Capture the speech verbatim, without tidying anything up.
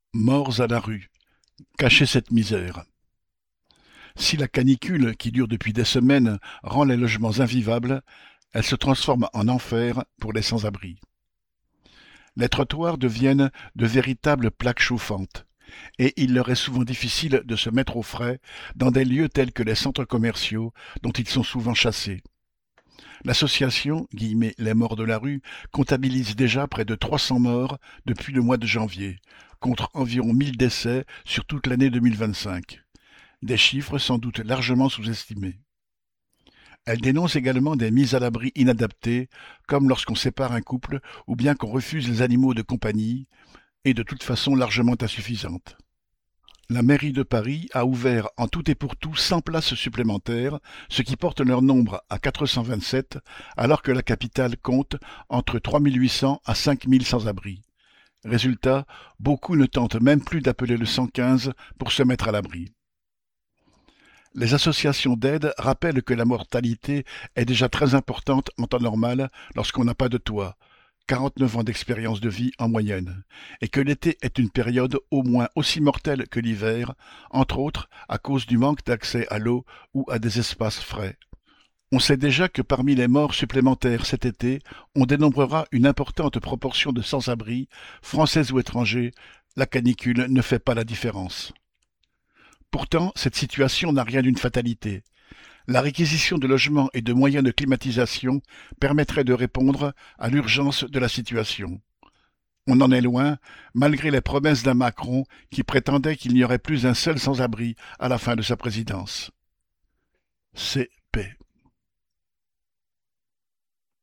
Morts à la rue, cachez cette misère. Si la canicule, qui dure depuis des semaines, rend les logements invivables, elle se transforme en enfer pour les sans-abri. Les trottoirs deviennent de véritables plaques chauffantes, et il leur est souvent difficile de se mettre au frais dans des lieux tels que les centres commerciaux, dont ils sont souvent chassés. L'association guillemets, Les Morts de la rue comptabilise déjà près de trois cents morts depuis le mois de janvier, contre environ mille décès sur toute l'année deux mille vingt-cinq. Des chiffres sans doute largement sous-estimés. Elle dénonce également des mises à l'abri inadaptées, comme lorsqu'on sépare un couple ou bien qu'on refuse les animaux de compagnie, et de toute façon largement insuffisantes. La mairie de Paris a ouvert en tout et pour tout cent places supplémentaires, ce qui porte leur nombre à quatre cent vingt-sept, alors que la capitale compte entre trois mille huit cents à cinq mille sans-abri. Résultat, beaucoup ne tentent même plus d'appeler le cent quinze pour se mettre à l'abri. Les associations d'aide rappellent que la mortalité est déjà très importante en temps normal lorsqu'on n'a pas de toit, quarante-neuf ans d'expérience de vie en moyenne, et que l'été est une période au moins aussi mortelle que l'hiver, entre autres à cause du manque d'accès à l'eau ou à des espaces frais. On sait déjà que parmi les morts supplémentaires cet été, on dénombrera une importante proportion de sans-abri, français ou étrangers. La canicule ne fait pas la différence. Pourtant, cette situation n'a rien d'une fatalité. La réquisition de logements et de moyens de climatisation permettrait de répondre à l'urgence de la situation. On en est loin, malgré les promesses d'un Macron qui prétendait qu'il n'y aurait plus un seul sans-abri à la fin de sa présidence. C'est paix.